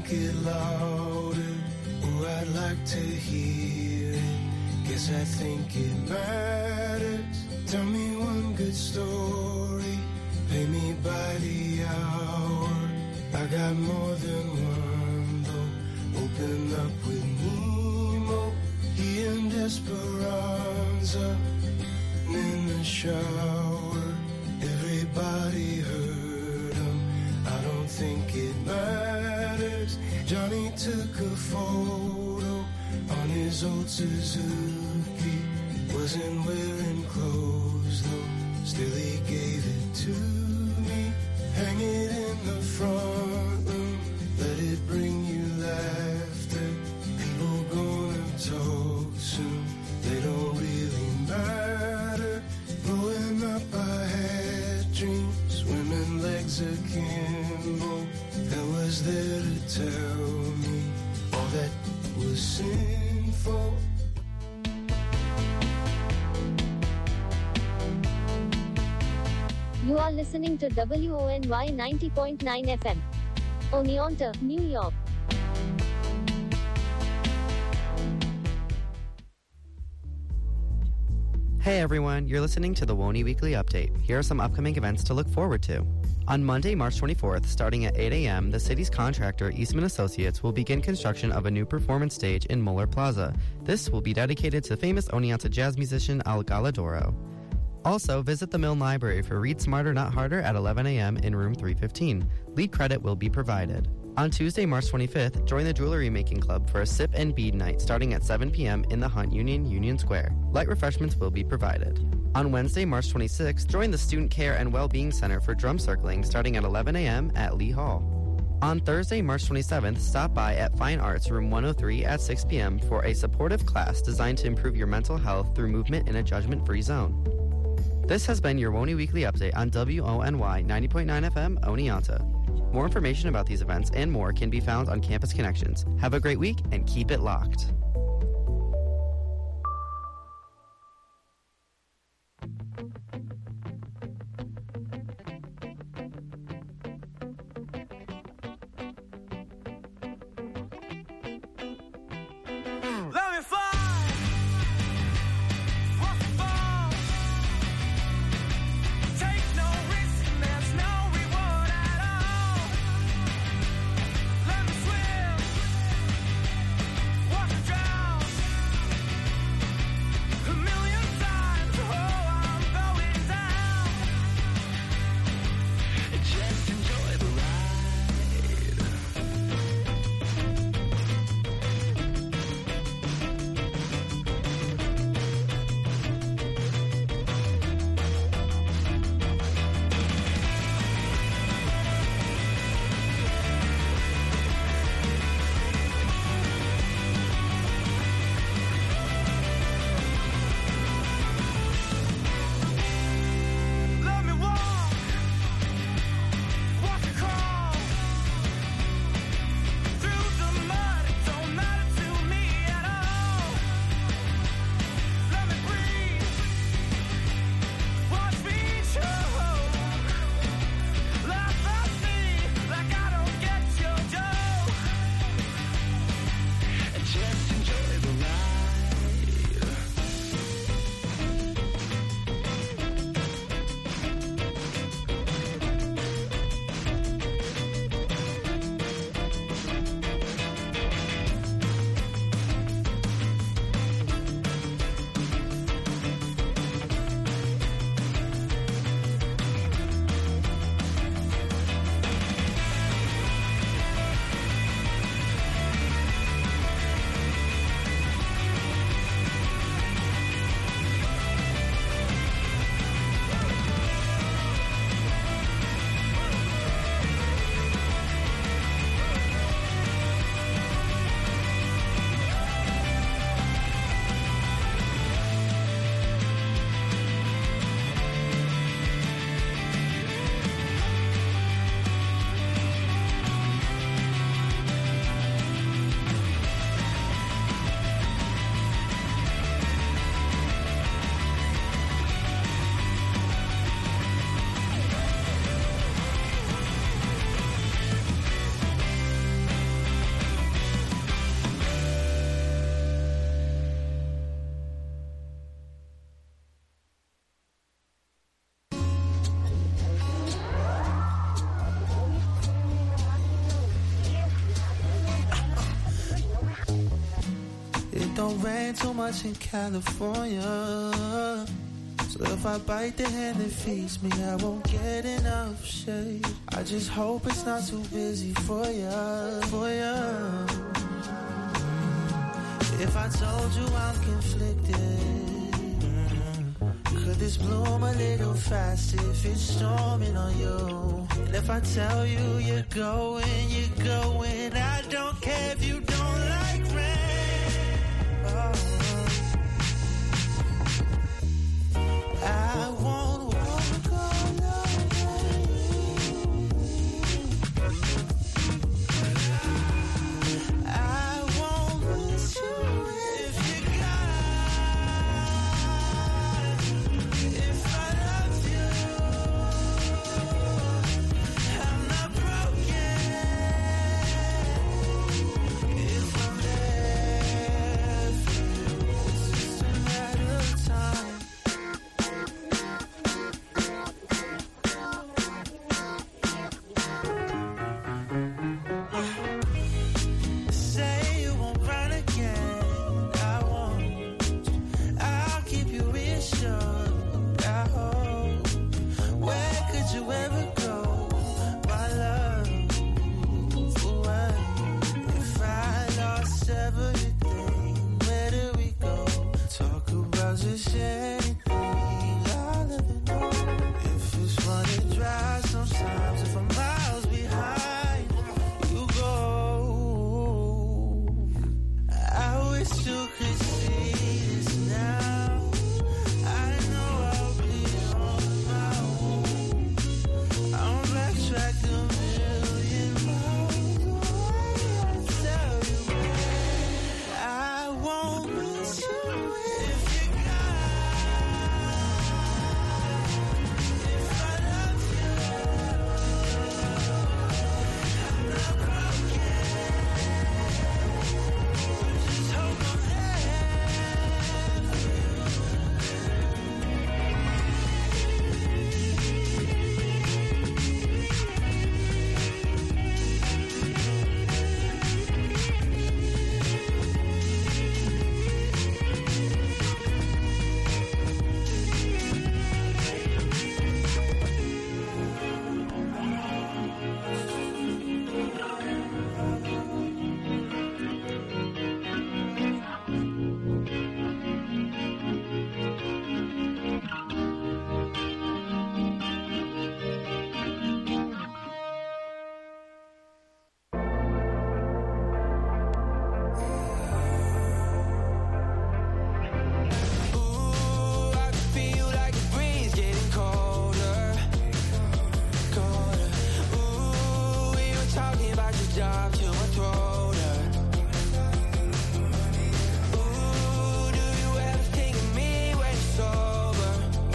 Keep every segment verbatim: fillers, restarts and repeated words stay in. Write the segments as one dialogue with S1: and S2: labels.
S1: it louder. Oh, I'd like to hear it. Guess I think it matters. Tell me one good story. Pay me by the hour. I got more than one though. Open up with Nemo. He and Esperanza. And in the shower, everybody heard him. I don't think it matters. Johnny took a photo on his old Suzuki. Wasn't wearing clothes though. Still he gave it to me. Hang it in the front room. Let it bring you laughter. People gonna talk soon. They don't really matter. Growing up I had dreams. Swimming legs akimbo. That was there to tell me all that was sinful.
S2: You are listening to W O N Y ninety point nine F M. Oneonta, New York.
S3: Hey everyone, you're listening to the W O N Y Weekly Update. Here are some upcoming events to look forward to. On Monday, March twenty-fourth, starting at eight a.m., the city's contractor, Eastman Associates, will begin construction of a new performance stage in Muller Plaza. This will be dedicated to famous Oneonta jazz musician Al Galadoro. Also, visit the Milne Library for Read Smarter Not Harder at eleven a.m. in room three fifteen. Lead credit will be provided. On Tuesday, March twenty-fifth, join the Jewelry Making Club for a sip and bead night starting at seven p.m. in the Hunt Union, Union Square. Light refreshments will be provided. On Wednesday, March twenty-sixth, join the Student Care and Wellbeing Center for drum circling starting at eleven a.m. at Lee Hall. On Thursday, March twenty-seventh, stop by at Fine Arts Room one oh three at six p.m. for a supportive class designed to improve your mental health through movement in a judgment-free zone. This has been your W O N Y Weekly Update on W O N Y ninety point nine F M, Oneonta. More information about these events and more can be found on Campus Connections. Have a great week and keep it locked.
S4: Walk the don't rain too much in California. So if I bite the hand that feeds me, I won't get enough shade. I just hope it's not too busy for ya, for ya. If I told you I'm conflicted, could this bloom a little faster if it's storming on you? And if I tell you you're going, you're going, I don't care if you don't like rain. Oh. I won't walk alone. I won't miss you if you got. If I love you, I'm not broken. If I'm there for you, it's just a matter of time. Say you won't run again, I won't. I'll keep you reassured, I hope. Where could you ever go, my love? Well, if I lost everything, where do we go? Talk about just anything, I'll ever know. If it's running dry sometimes, if I'm miles behind, you go. I wish you could see this now. I know I'll be on my own. I'll backtrack a million miles away. I tell you, I won't miss you if you got. If I love you, I'm not broken. Just hope I'm there for you. Ooh, I can feel like the breeze getting colder, colder. Ooh, we were talking about your job till I told her. Ooh, do you ever think of me when you're sober?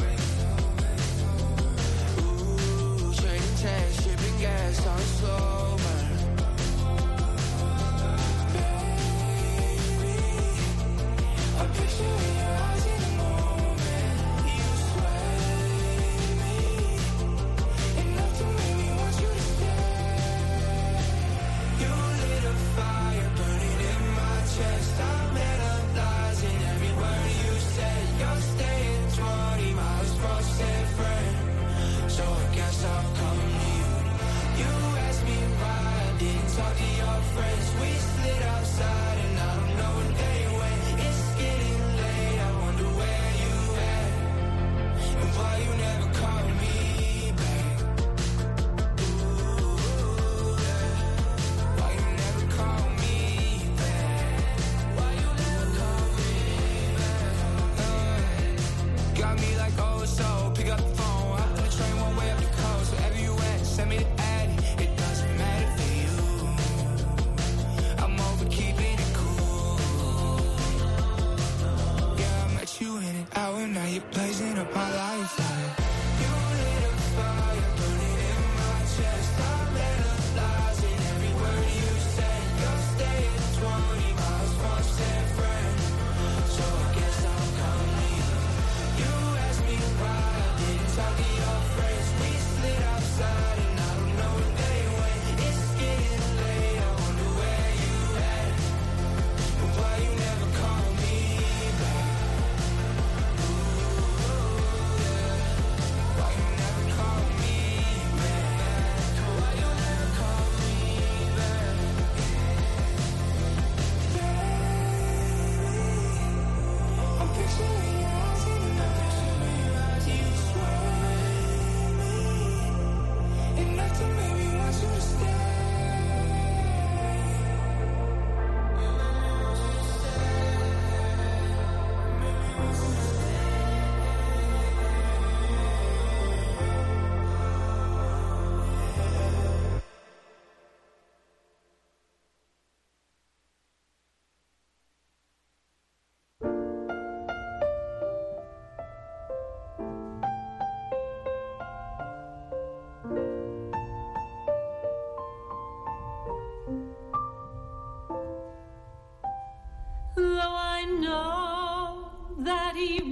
S4: Ooh, trading tanks, shipping gas on a slow burn. I picture in your eyes in the moment. You sway me enough to make me want you to stay. You lit a fire burning in my chest. I'm analyzing every word you say. You're staying twenty miles from San Fran, so I guess I'll come to you. You asked me why I didn't talk to your friends. We slid outside and I don't know where they went. It's getting late, I wonder where you at and why you never called me back. Ooh, yeah. Why you never called me back? Why you never called me back? Uh, got me like, oh, so pick up the phone, hop on the train one way up the coast. Wherever you at, send me the addy. It doesn't matter for you. I'm over keeping it cool. Yeah, I met you in an hour, now you're blazing up my life like. You lit a fire burning in my chest. I'm analyzing every word you say. You're staying twenty miles from San Fran, so I guess I'll come to you. You asked me why I didn't talk to your friends. We slid outside and I don't know where they went. It's getting late, I wonder where you at and why you never called me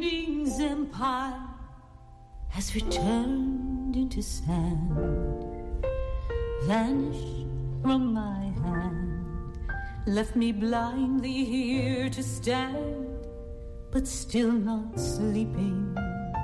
S5: evening's empire has returned into sand, vanished from my hand, left me blindly here to stand, but still not sleeping.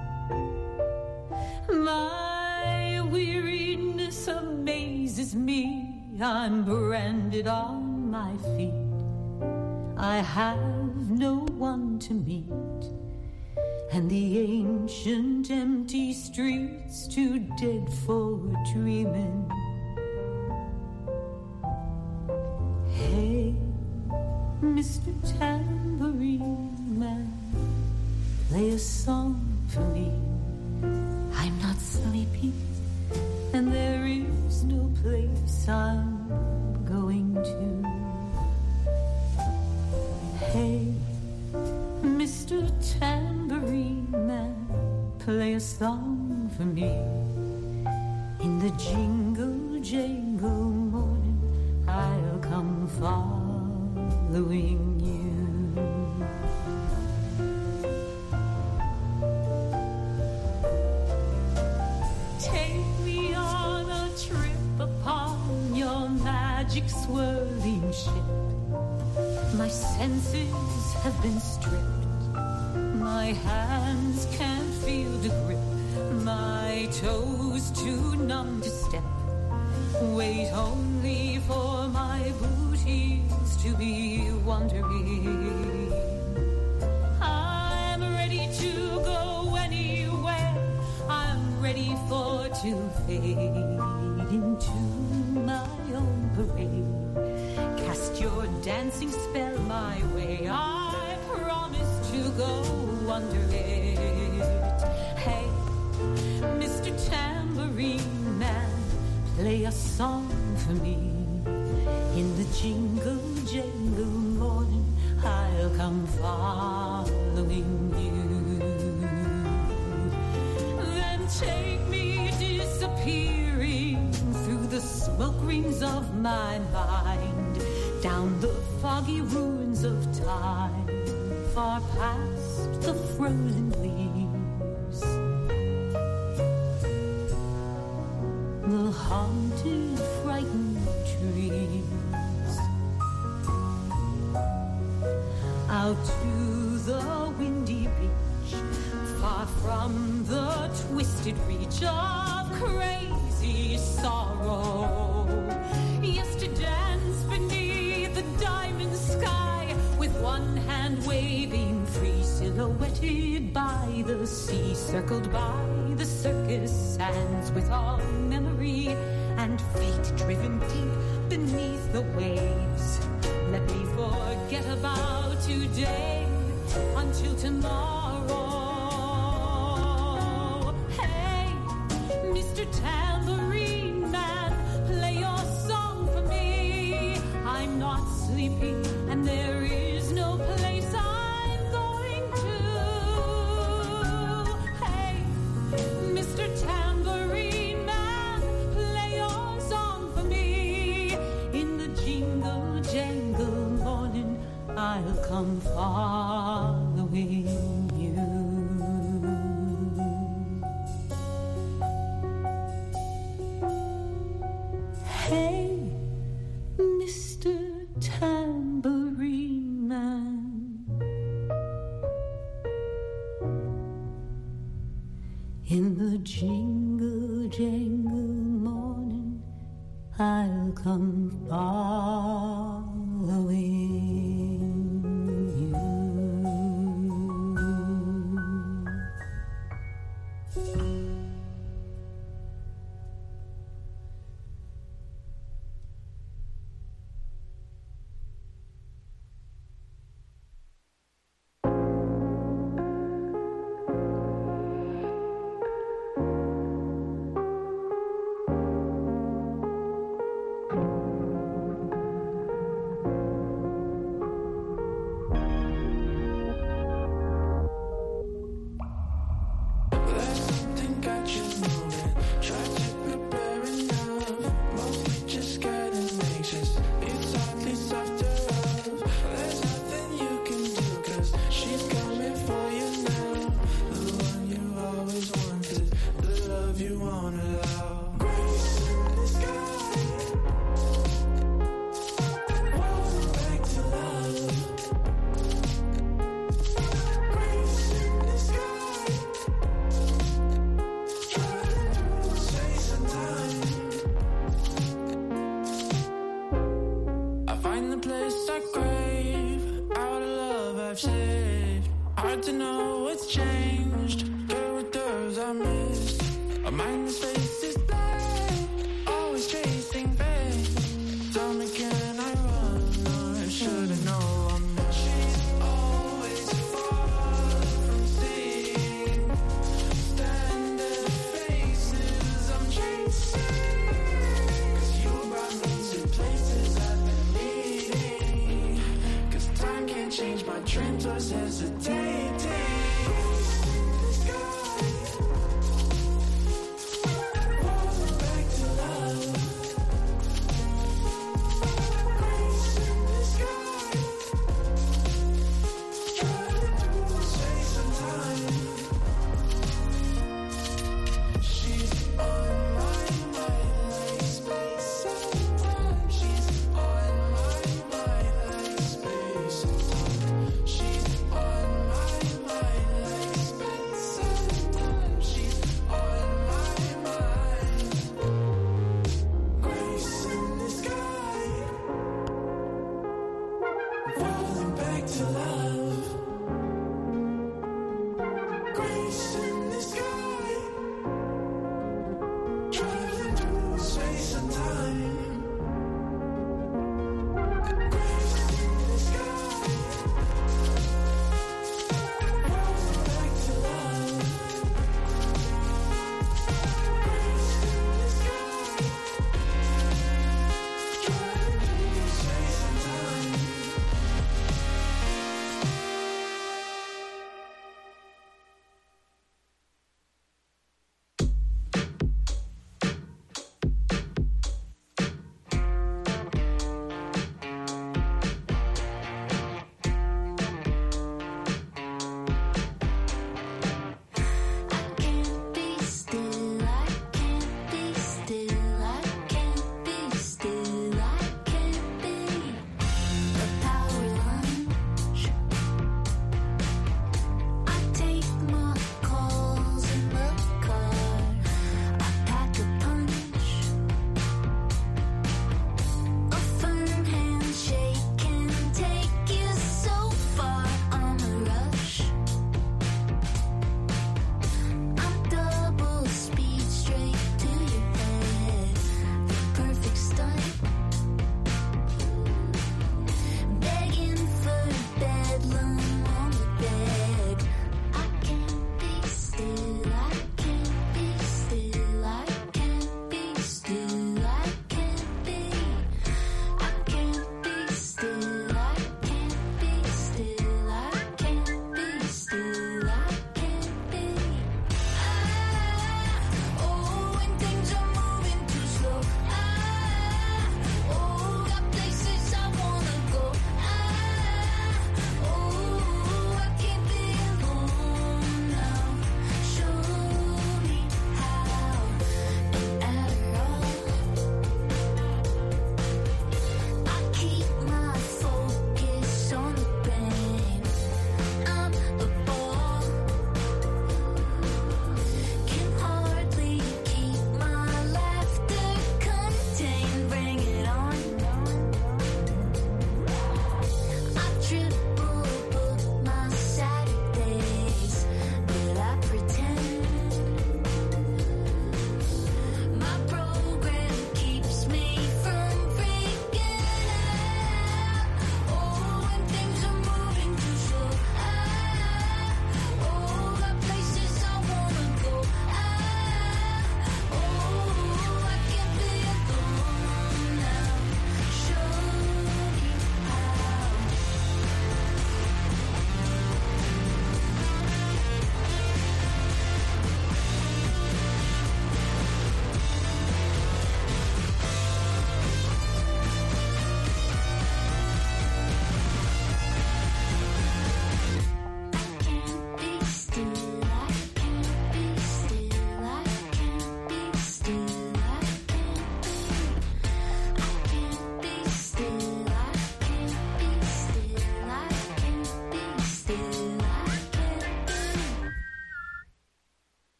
S5: My weariness amazes me. I'm branded on my feet. I have no one to meet, and the ancient empty streets too dead for dreaming. Hey, Mister Tambourine Man, play a song for me. I'm not sleepy, and there is no place I'm going to. Hey, Mister Tambourine Man, play a song for me. In the jingle jangle morning, I'll come following you. Take me on a trip upon your magic swirling ship. My senses have been stripped. My hands can't feel the grip. My toes too numb to step. Wait only for my boot heels to be wandering. I'm ready to go anywhere. I'm ready for to fade into my own parade. Cast your dancing spell my way. I promise to go under it. Hey, Mister Tambourine Man, play a song for me. In the jingle jangle morning, I'll come following you. Then take me disappearing through the smoke rings of my mind, down the foggy ruins of time, far past the frozen leaves. The haunted, frightened trees. Out to the windy beach, far from the twisted reach of crazy sorrow. Yes, to dance beneath the diamond sky, with one hand waving free, silhouetted by the sea, circled by the circus sands, with all memory and fate driven deep beneath the waves. Let me forget about today until tomorrow. Hey, Mister Tambourine Man, play your song for me. I'm not sleepy, and there is no place I'm going to. Hey, Mister Tambourine Man, play your song for me. In the jingle jangle morning, I'll come following you. Hey, Mister Tambourine Man, in the jingle jangle morning, I'll come following you.
S4: know it's changed. There were doors I missed. A mindless face is blind, always chasing fate. Tell me, can I run or should I know I'm not? She's always far from seeing standard faces I'm chasing. 'Cause you brought me to places I've been needing. 'Cause time can't change my dreams, was hesitating.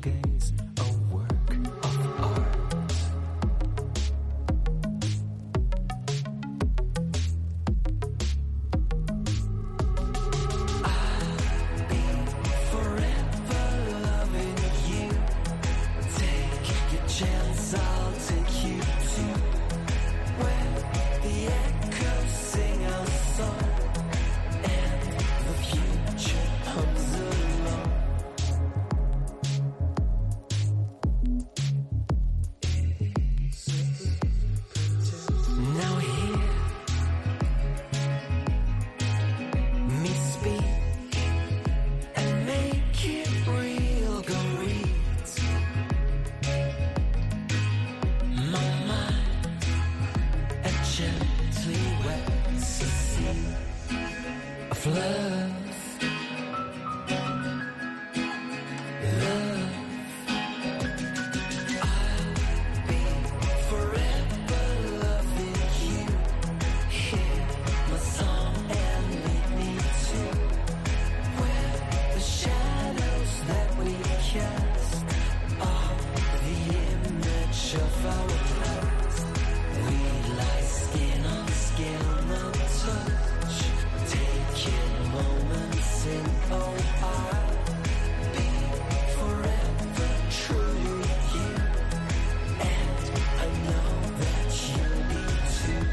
S1: gaze, a work of art. I'll be forever loving you. Take your chance, I'll take you to where the echoes sing our song and the future hums along. Now hear me speak and make it real. Go read my mind and gently wets the sea of love. Love. I'll be forever loving you. Hear my song and lead me to where the shadows that we cast are the image of our past. We lie skin on skin, no touch, taking moments in. Oh, I'll be forever true with you, and I know that you'll be too.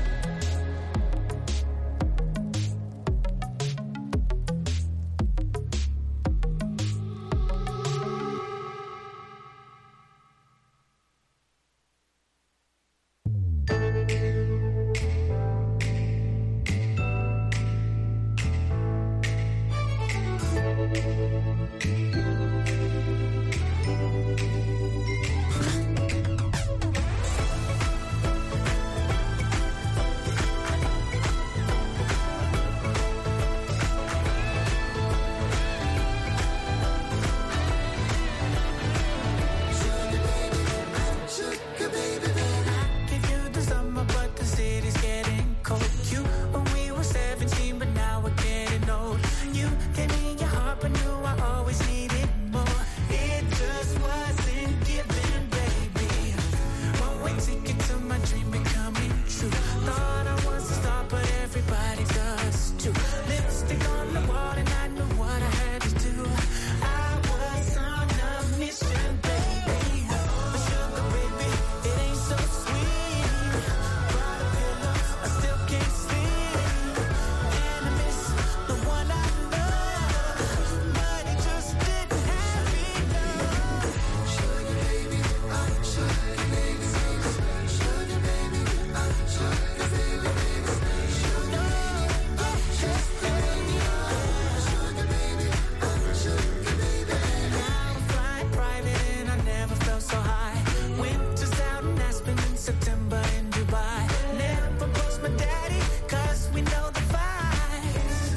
S1: Give you the summer, but the city's getting cold. You, when we were seventeen, but now we're getting old. You gave me your heart, but knew I always needed more. It just wasn't given, baby. One way ticket to my dream becoming true. Thought I was a star, but everybody does too. Lipstick on the wall, and I knew what I had to do. I was on a mission, baby. But sugar, baby, it ain't so sweet. Brought a pillow, I still can't sleep. And I miss the one I love, but it just didn't have enough. Sugar, baby, I'm sugar, baby, sugar, baby, I'm sugar, baby, baby, sugar, just baby, sugar, baby, I'm sugar, baby. Now I'm flying private and I never felt so high. Winter's out in Aspen in September in Dubai. Never post my daddy, cause we know the vibes.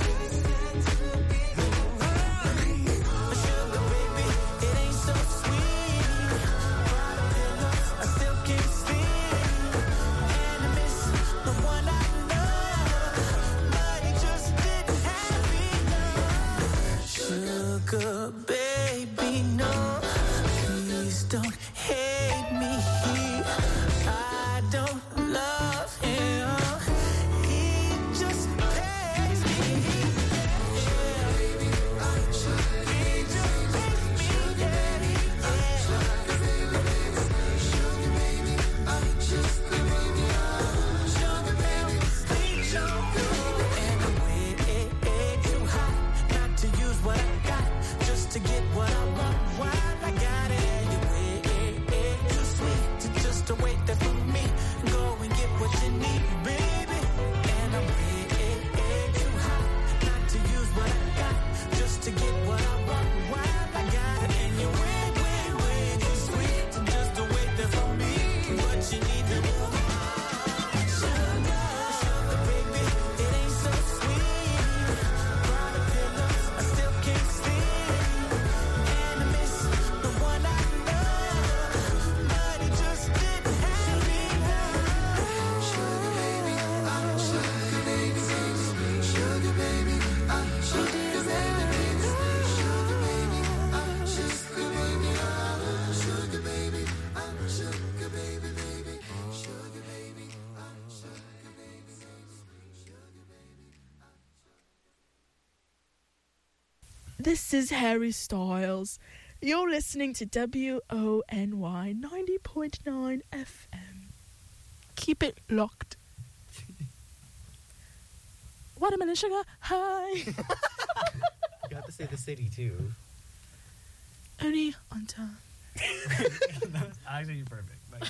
S1: But sugar, baby, it ain't so sweet. Brought a pillow, I still can't sleep. And I miss the one I love, but it just didn't have enough. Sugar, baby, no, please don't hate me. I don't love him. He just pays me. Yeah, baby, I'm sugar. He just pays me. Yeah, yeah. Sugar, baby, sugar, baby, I'm just the baby. Sugar, baby, sweet sugar. And I'm way too hot not to use what I got, just to get what I want while I got it. And you're way too sweet
S6: This is Harry Styles. You're listening to W O N Y ninety point nine F M. Keep it locked. Watermelon sugar high.
S3: You have to say the city too.
S6: Only on time.
S7: That's actually perfect. Like,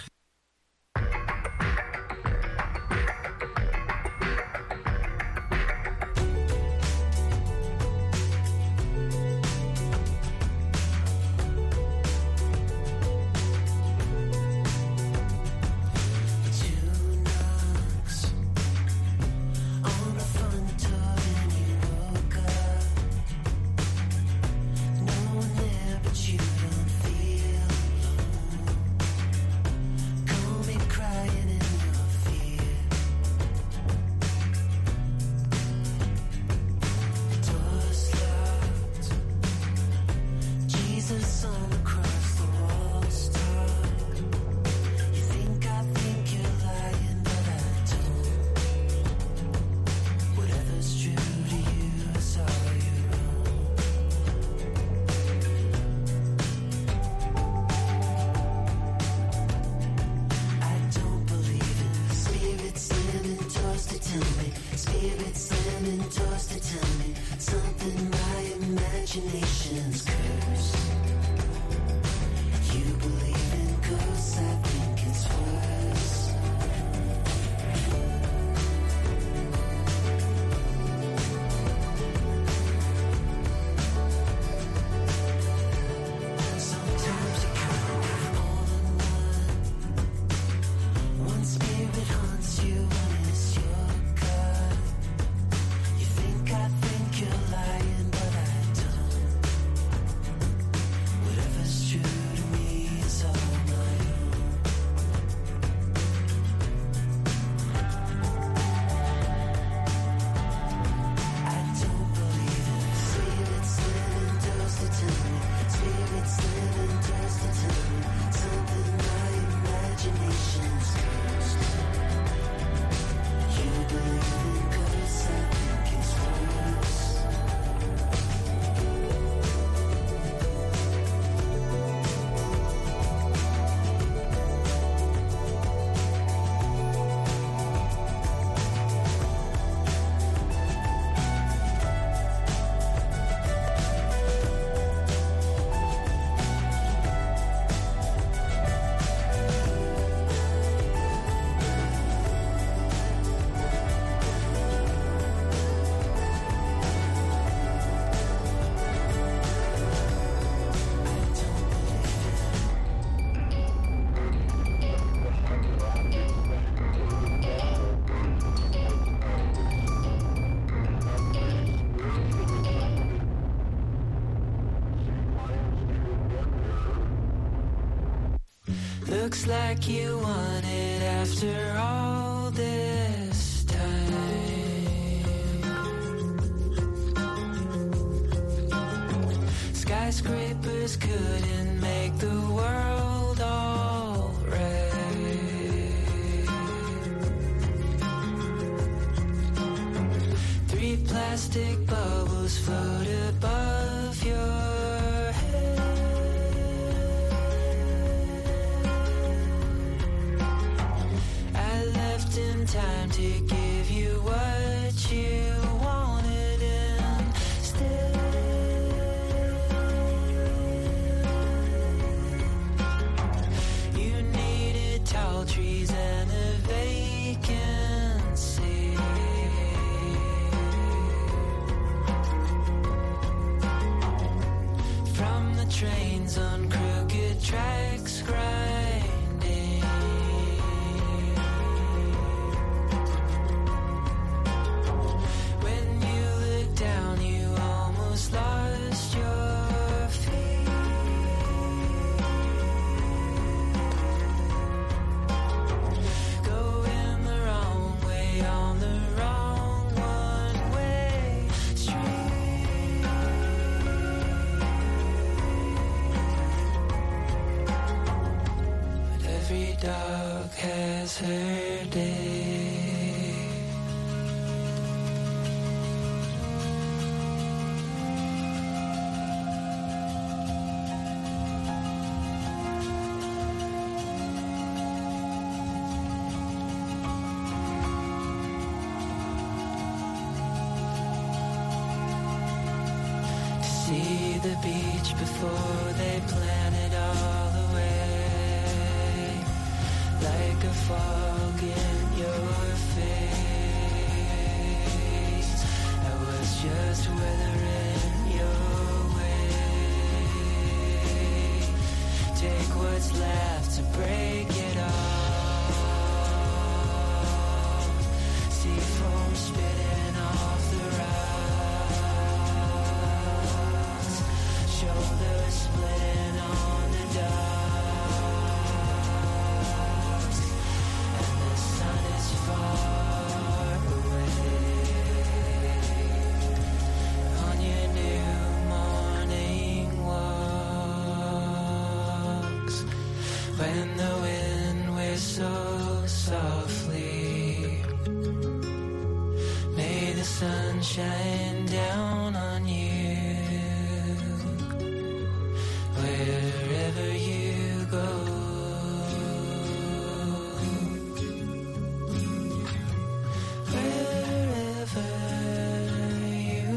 S4: Looks like you won it after all this time. Skyscrapers couldn't make the world all right. Three plastic bubbles float above your head. I left in time to give you what you wanted instead. You needed tall trees and a vacancy. From the trains on crooked tracks grinding. When you looked down, you almost lost your feet. Going the wrong way on the wrong one-way street. But every dog has her day. before they plan it all away, like a fog in your face. I was just weathering your way. Take what's left to break it off. See foam spitting off the rocks, shoulders splitting on the docks, and the sun is far away on your new morning walks. When the wind whistles softly, may the sun shine down on you wherever you go. Wherever you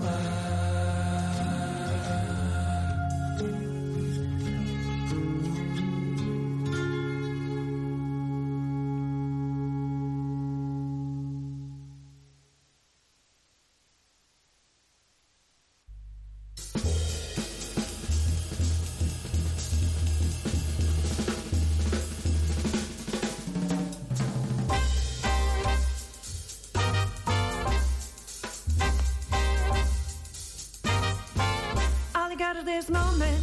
S8: All you got is this moment,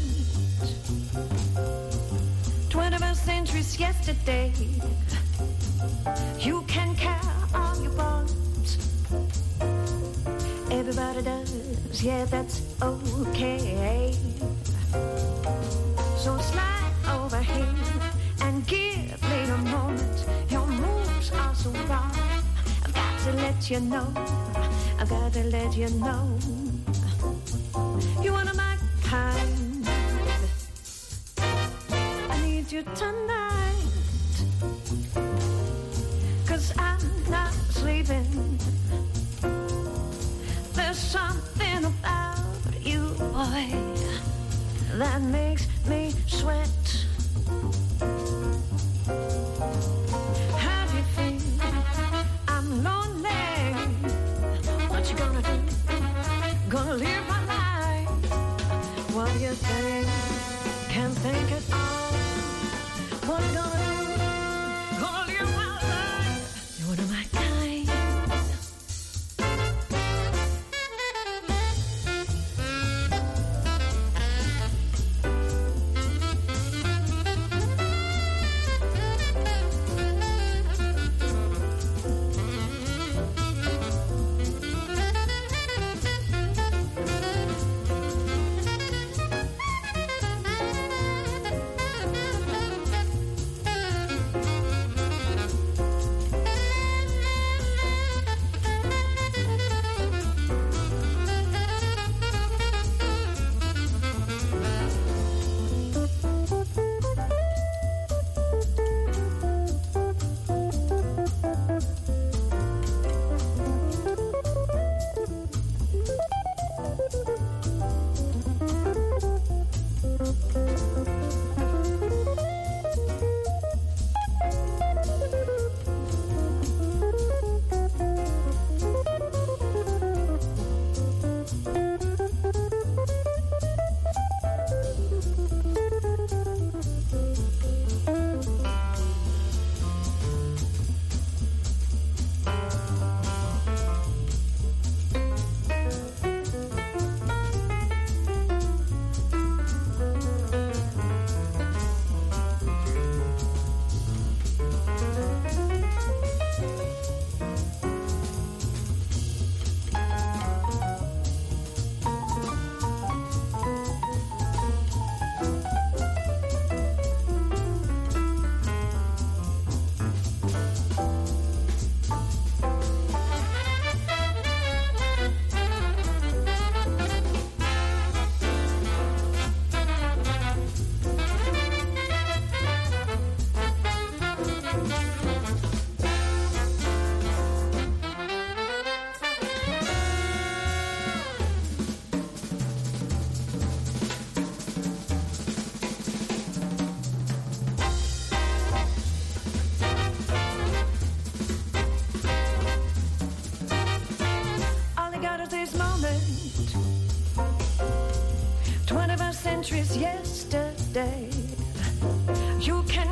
S8: twenty-first century's yesterday. You can care all you want, everybody does, yeah, that's okay. So slide over here and give me a moment. Your moves are so raw, I've got to let you know, I've got to let you know. You one of my kind, I need you tonight, 'cause I'm not sleeping. There's something about you, boy, that makes me sweat. How do you feel? I'm lonely. What you gonna do? Gonna live my life. What do you think? Can't think it all. What you gonna do? Gonna live my life. You're one of my kind.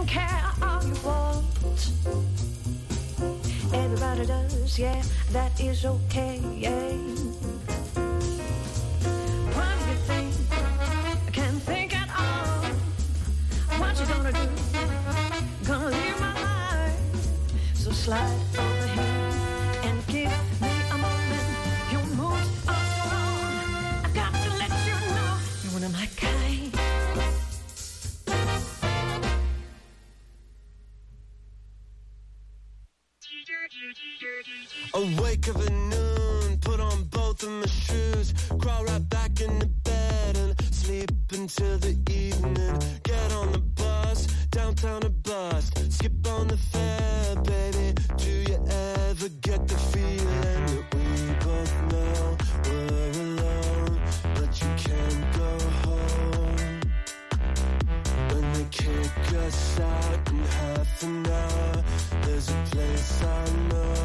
S8: can care all you want. Everybody does, yeah, that is okay, yeah. What do you think? I can't think at all. What you gonna do? Gonna live my life. So slide over here and give me a moment. Your moves are so wrong. I've got to let you know you're one of my kind.
S1: Awake of a noon, put on both of my shoes, crawl right back into bed and sleep until the evening. Get on the bus, downtown to bust, skip on the fare, baby. Do you ever get the feeling that we both know we're alone, but you can't go home? When they kick us out in half an hour, there's a place I know.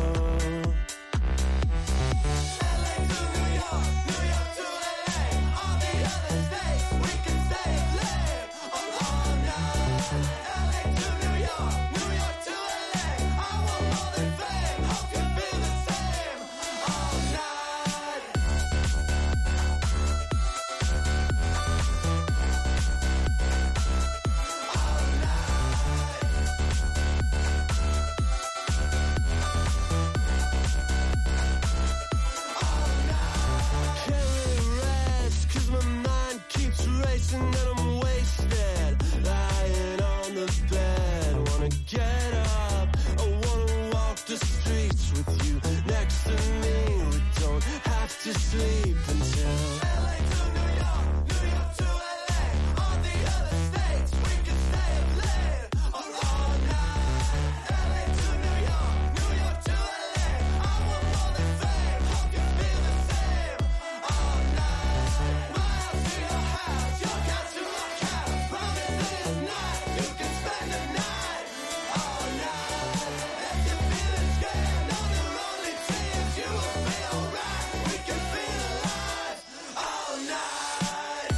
S1: And I'm wasted, lying on the bed. Wanna get up, I wanna walk the streets with you next to me. We don't have to sleep until L A to New York, New York to L A. All the other states, we can stay up late or all night. L A to New York, New York to L A. I want more than fame, hope you feel the same. All night, my house to your house, your couch to my couch. Promise this night you can spend the night. All night, if you're feeling scared, know there are only tears. You will be alright. We can feel alive. All night.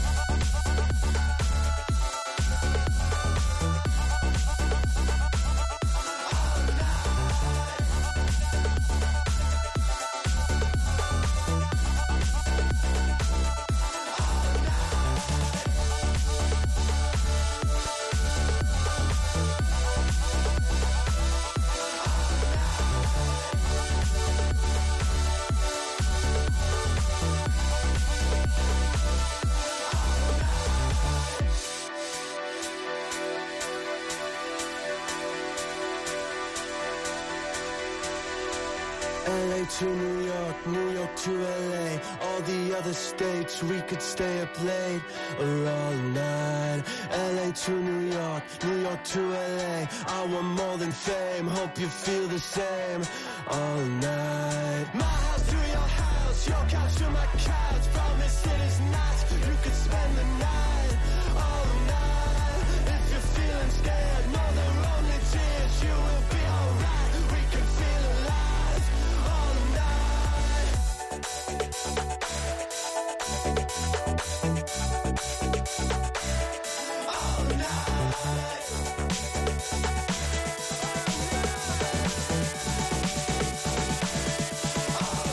S1: L A to New York, New York to L A. All the other states, we could stay up late or all night. L A to New York, New York to L A. I want more than fame, hope you feel the same. All night. My house to your house, your couch to my couch. Promise it is nice, you could spend the night. All night. If you're feeling scared, know there are only tears. You will be alright, we can feel alive. All night. All night.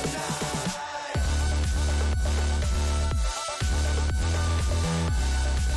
S1: All night.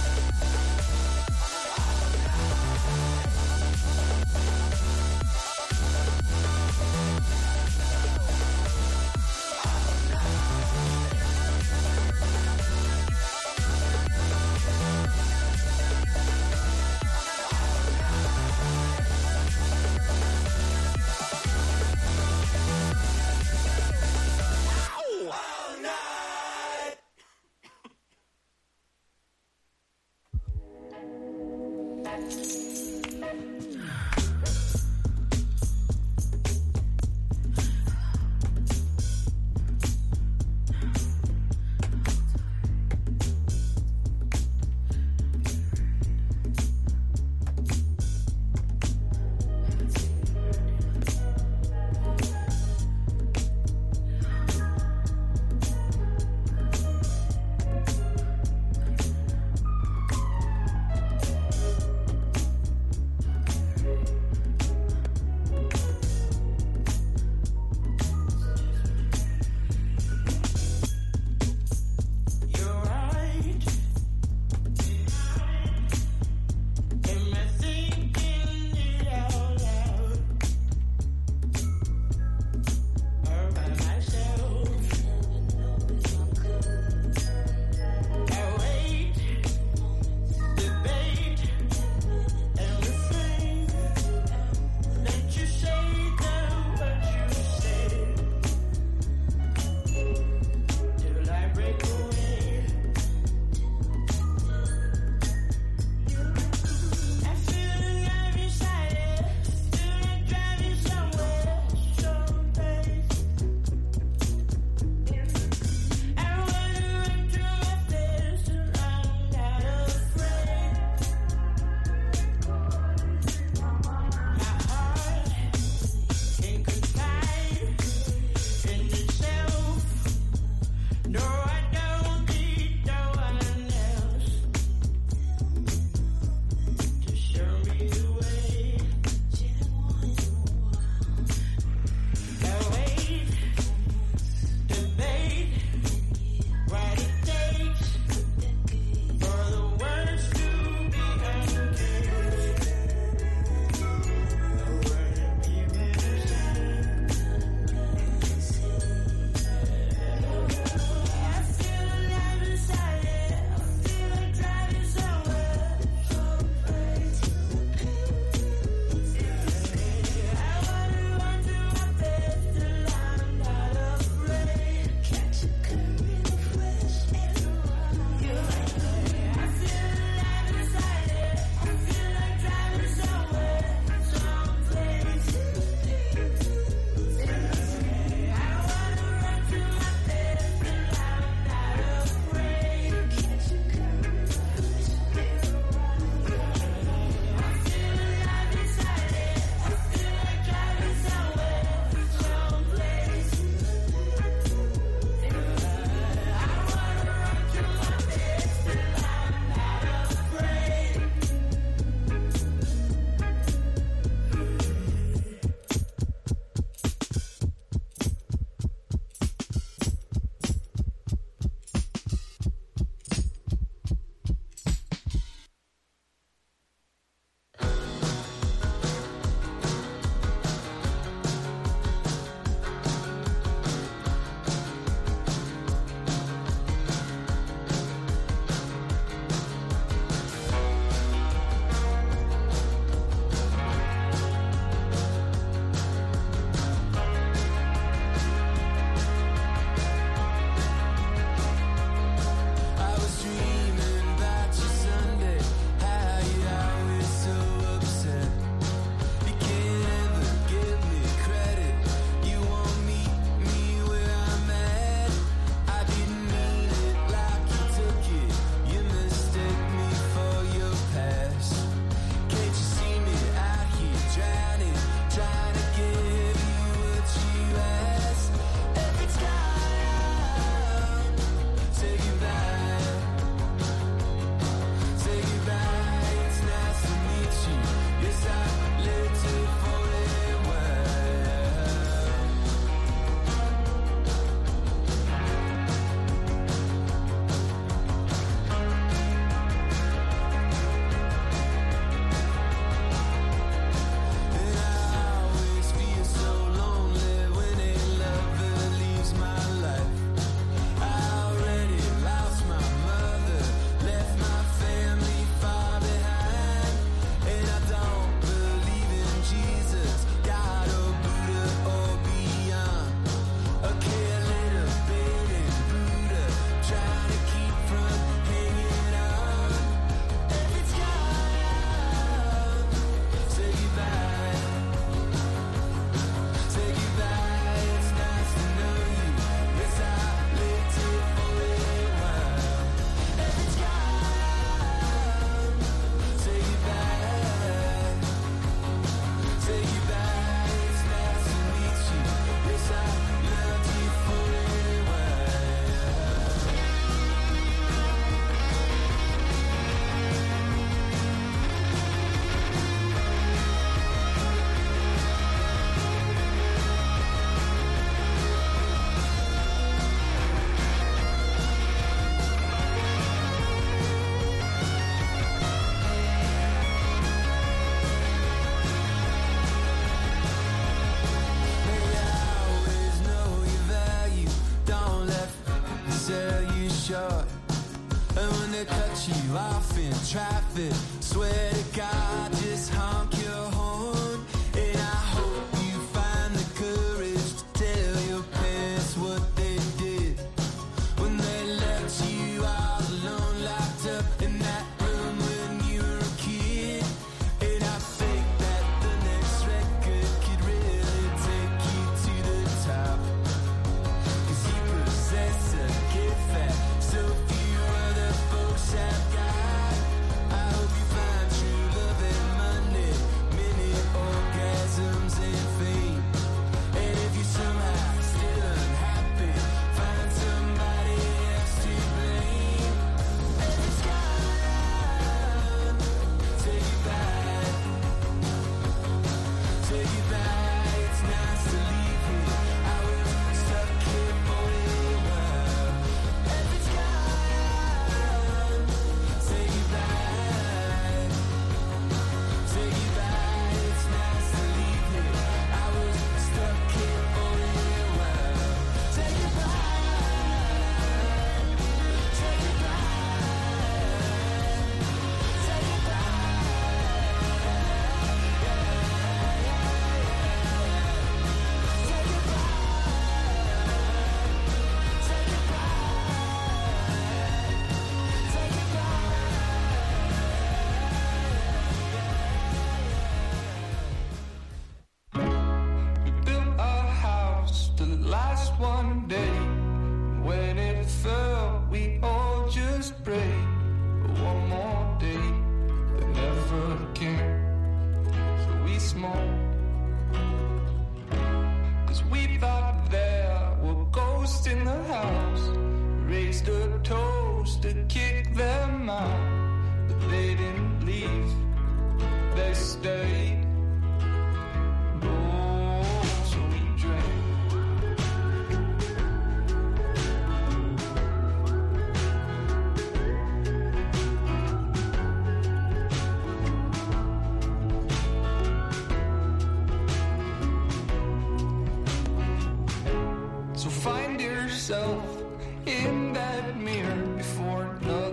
S1: off in traffic. Swear to God, just honk your horn. And I hope you find the courage to tell your parents what they did when they left you all alone, locked up in that room when you were a kid. And I think that the next record could really take you to the top, 'cause you possess a gift that so few other folks have got. I hope you find true love and money, many orgasms and fame. And if you somehow still unhappy, find somebody else to blame. And it's gone, take you back, take you back. It's nice to leave here. I was stuck here for a while. And it's gone, take you back, take you back. It's nice to leave here. I was stuck here for a while. Take you back, take you back, take you We built a house to last one day. When it fell, we all just prayed for one more day that never came. So we smoked, 'cause we thought there were ghosts in the house. Raised a toast to kick them out, but they didn't leave, they stayed. Oh, so we drank. So find yourself in that mirror before another